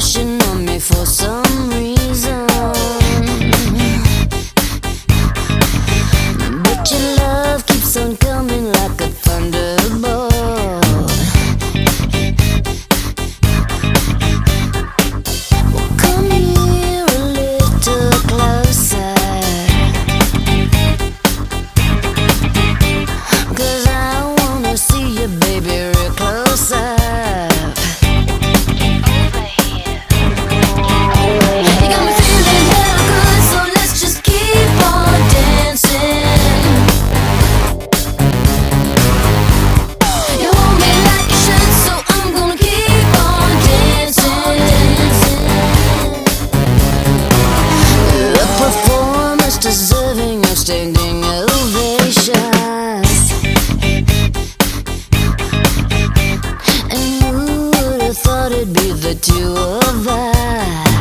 crushing on me for some reason. But your love keeps on coming like a thunderbolt. Well, come here a little closer, 'cause I wanna see you, baby, real close up. Deserving of standing ovations. And who would have thought it'd be the two of us?